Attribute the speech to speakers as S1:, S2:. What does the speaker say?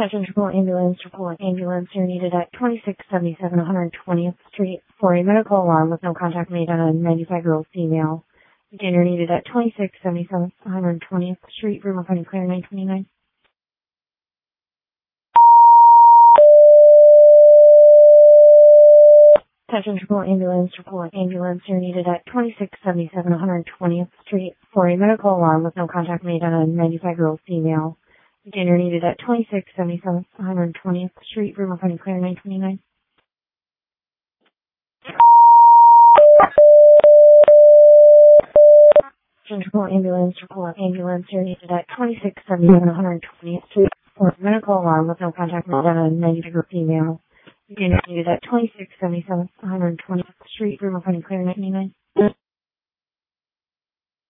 S1: Attention Triple Ambulance, Triple Ambulance, you're needed at 2677 120th Street for a medical alarm with no contact made on a 95-year-old female. Again, you're needed at 2677 120th Street, room 100, clear 929. Attention Triple Ambulance, you're needed at 2677 120th Street for a medical alarm with no contact made on a 95-year-old female. Again, you're needed at 2677 120th Street, room 100, clear 929. Triple Ambulance, you're needed at 2677 120th Street for a medical alarm with no contact made on a 95-year-old female. Again, you're needed at 2677 120th Street, room 100, clear 929.